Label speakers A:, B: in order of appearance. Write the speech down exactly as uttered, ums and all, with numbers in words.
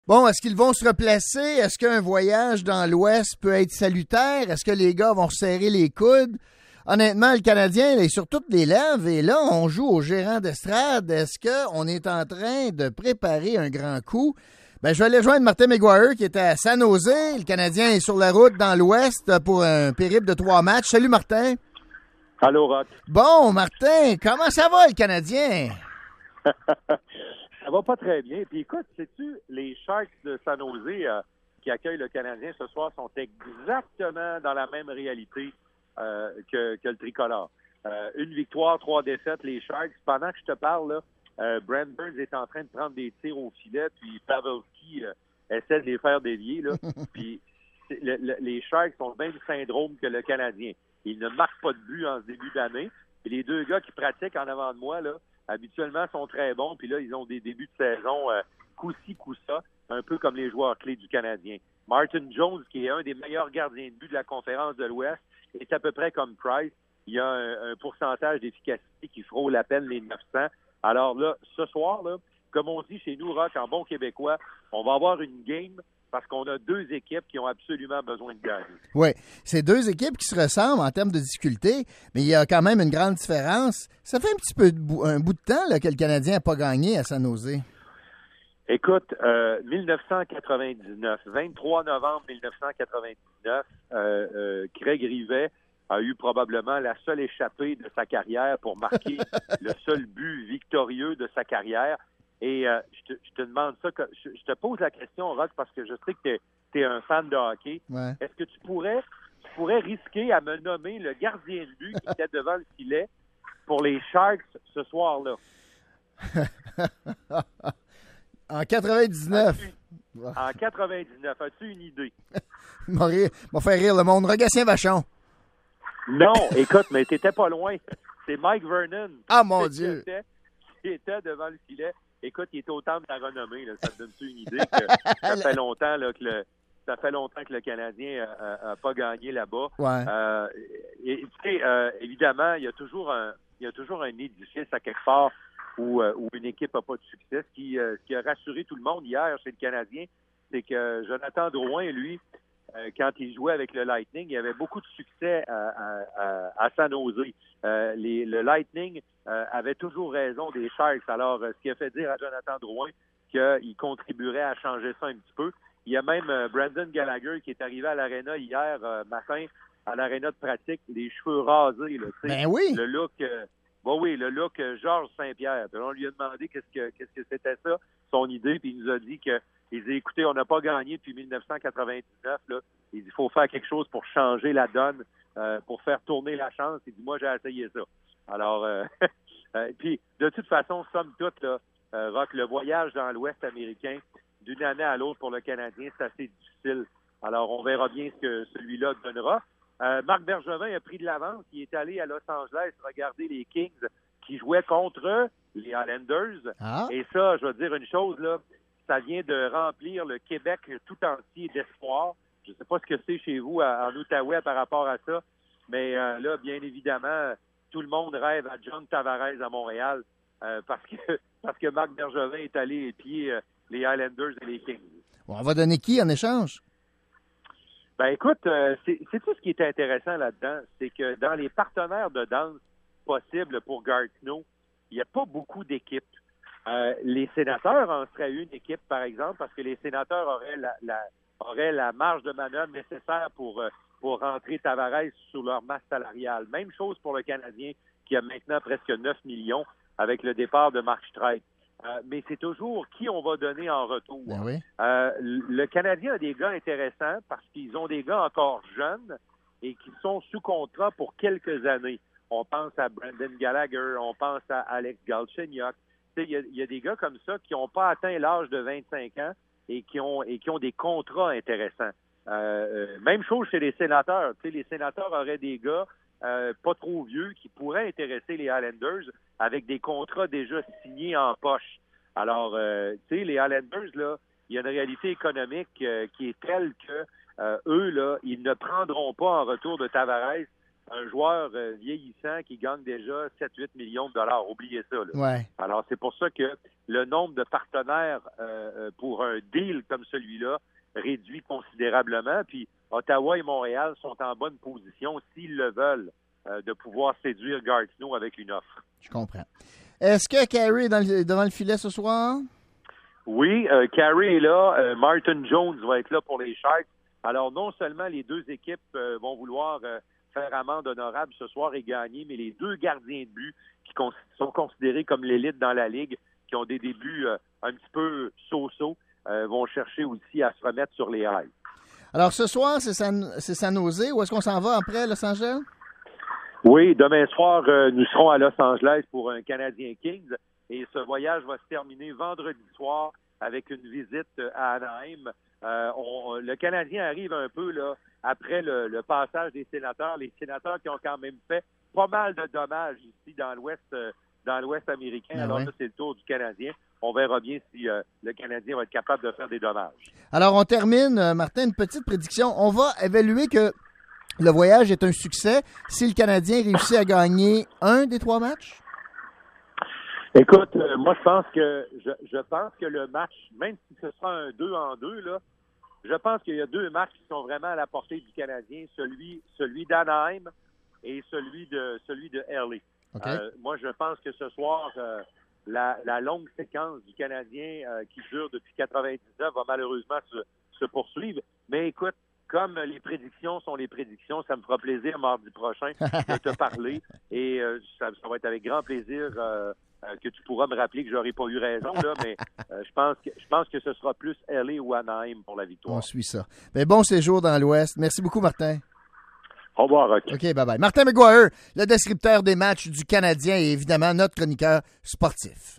A: Bon, est-ce qu'ils vont se replacer? Est-ce qu'un voyage dans l'Ouest peut être salutaire? Est-ce que les gars vont serrer les coudes? Honnêtement, le Canadien il est sur toutes les lèvres et là, on joue au gérant d'estrade. Est-ce qu'on est en train de préparer un grand coup? Ben, je vais aller rejoindre Martin McGuire qui était à San Jose. Le Canadien est sur la route dans l'Ouest pour un périple de trois matchs. Salut Martin.
B: Allô, Rock.
A: Bon, Martin, comment ça va le Canadien?
B: Ça va pas très bien. Puis écoute, sais-tu, les Sharks de San Jose euh, qui accueillent le Canadien ce soir sont exactement dans la même réalité euh, que, que le tricolore. Euh, une victoire, trois défaites, les Sharks. Pendant que je te parle, là, euh, Brent Burns est en train de prendre des tirs au filet, puis Pavelski euh, essaie de les faire dévier. Là. Puis le, le, les Sharks ont le même syndrome que le Canadien. Ils ne marquent pas de but en ce début d'année. Et les deux gars qui pratiquent en avant de moi, là, habituellement, sont très bons. Puis là, ils ont des débuts de saison euh, coup-ci, coup-ça, un peu comme les joueurs clés du Canadien. Martin Jones, qui est un des meilleurs gardiens de but de la conférence de l'Ouest, est à peu près comme Price. Il y a un, un pourcentage d'efficacité qui frôle à peine les neuf cents. Alors là, ce soir, là, comme on dit chez nous, Rock, en bon québécois, on va avoir une game parce qu'on a deux équipes qui ont absolument besoin de gagner.
A: Oui, c'est deux équipes qui se ressemblent en termes de difficulté, mais il y a quand même une grande différence. Ça fait un petit peu de bout, un bout de temps là, que le Canadien n'a pas gagné à San Jose.
B: Écoute, euh, dix-neuf cent quatre-vingt-dix-neuf, vingt-trois novembre dix-neuf cent quatre-vingt-dix-neuf, euh, euh, Craig Rivet a eu probablement la seule échappée de sa carrière pour marquer le seul but victorieux de sa carrière. Et euh, je, te, je te demande ça, que, je, je te pose la question, Rock, parce que je sais que tu es un fan de hockey.
A: Ouais. Est-ce
B: que tu pourrais, tu pourrais risquer à me nommer le gardien de but qui était devant le filet pour les Sharks ce soir-là?
A: En quatre-vingt-dix-neuf.
B: As-tu, en quatre-vingt-dix-neuf, as-tu une idée?
A: M'a faire rire le monde. Rogatien Vachon.
B: Non, écoute, mais t'étais pas loin. C'est Mike Vernon.
A: Ah, mon Dieu!
B: Qui était, qui était devant le filet. Écoute, il était au temple de la renommée. Là. Ça te donne-tu une idée que ça fait longtemps là, que le ça fait longtemps que le Canadien n'a pas gagné là-bas.
A: Ouais.
B: Euh, et, tu sais, euh, évidemment, il y a toujours un il y a toujours un édifice à quelque part où, euh, où une équipe n'a pas de succès. Ce qui, euh, ce qui a rassuré tout le monde hier chez le Canadien, c'est que Jonathan Drouin, lui, euh, quand il jouait avec le Lightning, il y avait beaucoup de succès à, à, à, à San Jose. Euh, les, le Lightning euh, avait toujours raison des Sharks. Alors, euh, ce qui a fait dire à Jonathan Drouin qu'il contribuerait à changer ça un petit peu. Il y a même euh, Brandon Gallagher qui est arrivé à l'aréna hier euh, matin, à l'aréna de pratique, les cheveux rasés. Là,
A: ben oui!
B: Le look, euh, bon, oui, le look euh, Georges Saint-Pierre. Puis on lui a demandé qu'est-ce que qu'est-ce que c'était ça, son idée, puis il nous a dit que il dit, écoutez, on n'a pas gagné depuis dix-neuf cent quatre-vingt-dix-neuf. Là. Il dit, il faut faire quelque chose pour changer la donne, euh, pour faire tourner la chance. Il dit, moi, j'ai essayé ça. Alors, euh, euh, puis, de toute façon, somme toute, là, euh, Rock, le voyage dans l'Ouest américain, d'une année à l'autre pour le Canadien, c'est assez difficile. Alors, on verra bien ce que celui-là donnera. Euh, Marc Bergevin a pris de l'avance. Il est allé à Los Angeles regarder les Kings qui jouaient contre les Islanders.
A: Ah.
B: Et ça, je vais te dire une chose, là, ça vient de remplir le Québec tout entier d'espoir. Je ne sais pas ce que c'est chez vous à, en Outaouais par rapport à ça, mais euh, là, bien évidemment, tout le monde rêve à John Tavares à Montréal euh, parce que parce que Marc Bergevin est allé épier euh, les Highlanders et les Kings.
A: Bon, on va donner qui en échange?
B: Ben écoute, euh, c'est, c'est tout ce qui est intéressant là-dedans, c'est que dans les partenaires de danse possibles pour Gatineau, il n'y a pas beaucoup d'équipes. Euh, les sénateurs en seraient une équipe, par exemple, parce que les sénateurs auraient la, la, auraient la marge de manœuvre nécessaire pour, euh, pour rentrer Tavares sur leur masse salariale. Même chose pour le Canadien, qui a maintenant presque neuf millions avec le départ de Mark Streit. Euh, mais c'est toujours qui on va donner en retour.
A: Ben oui.
B: Euh, le Canadien a des gars intéressants parce qu'ils ont des gars encore jeunes et qui sont sous contrat pour quelques années. On pense à Brandon Gallagher, on pense à Alex Galchenyuk. Il y, y a des gars comme ça qui n'ont pas atteint l'âge de vingt-cinq ans et qui ont et qui ont des contrats intéressants. Euh, même chose chez les sénateurs. T'sais, les sénateurs auraient des gars euh, pas trop vieux qui pourraient intéresser les Highlanders avec des contrats déjà signés en poche. Alors, euh, tu sais, les Highlanders, là, il y a une réalité économique euh, qui est telle que euh, eux, là, ils ne prendront pas en retour de Tavares un joueur euh, vieillissant qui gagne déjà sept à huit millions de dollars. Oubliez ça. Là.
A: Ouais.
B: Alors, c'est pour ça que le nombre de partenaires euh, pour un deal comme celui-là réduit considérablement. Puis, Ottawa et Montréal sont en bonne position, s'ils le veulent, euh, de pouvoir séduire Gatineau avec une offre.
A: Je comprends. Est-ce que Carey est dans le, devant le filet ce soir?
B: Oui, euh, Carey est là. Euh, Martin Jones va être là pour les Sharks. Alors, non seulement les deux équipes euh, vont vouloir euh, faire amende honorable ce soir et gagner, mais les deux gardiens de but qui con- sont considérés comme l'élite dans la Ligue, qui ont des débuts euh, un petit peu so-so, euh, vont chercher aussi à se remettre sur les rails.
A: Alors, ce soir, c'est San, c'est San Jose. Où est-ce qu'on s'en va après Los Angeles?
B: Oui, demain soir, euh, nous serons à Los Angeles pour un Canadien Kings et ce voyage va se terminer vendredi soir avec une visite à Anaheim. Euh, on, le Canadien arrive un peu là après le, le passage des sénateurs. Les sénateurs qui ont quand même fait pas mal de dommages ici dans l'Ouest euh, dans l'Ouest américain. Ben Alors oui. Là, c'est le tour du Canadien. On verra bien si euh, le Canadien va être capable de faire des dommages.
A: Alors, on termine, euh, Martin, une petite prédiction. On va évaluer que le voyage est un succès si le Canadien réussit à gagner un des trois matchs?
B: Écoute, euh, moi, je pense que je, je pense que le match, même si ce sera un deux en deux, là, je pense qu'il y a deux matchs qui sont vraiment à la portée du Canadien, celui celui d'Anaheim et celui de celui de L A. Okay. Euh, moi, je pense que ce soir, euh, la, la longue séquence du Canadien euh, qui dure depuis quatre-vingt-dix-neuf va malheureusement se, se poursuivre. Mais écoute, comme les prédictions sont les prédictions, ça me fera plaisir mardi prochain de te parler et euh, ça, ça va être avec grand plaisir euh, euh, que tu pourras me rappeler que j'aurais pas eu raison, là, mais euh, je pense que je pense que ce sera plus L A ou Anaheim pour la victoire.
A: On suit ça. Mais bon séjour dans l'Ouest. Merci beaucoup, Martin.
B: Au revoir, Rock.
A: OK, bye-bye. Martin McGuire, le descripteur des matchs du Canadien et évidemment notre chroniqueur sportif.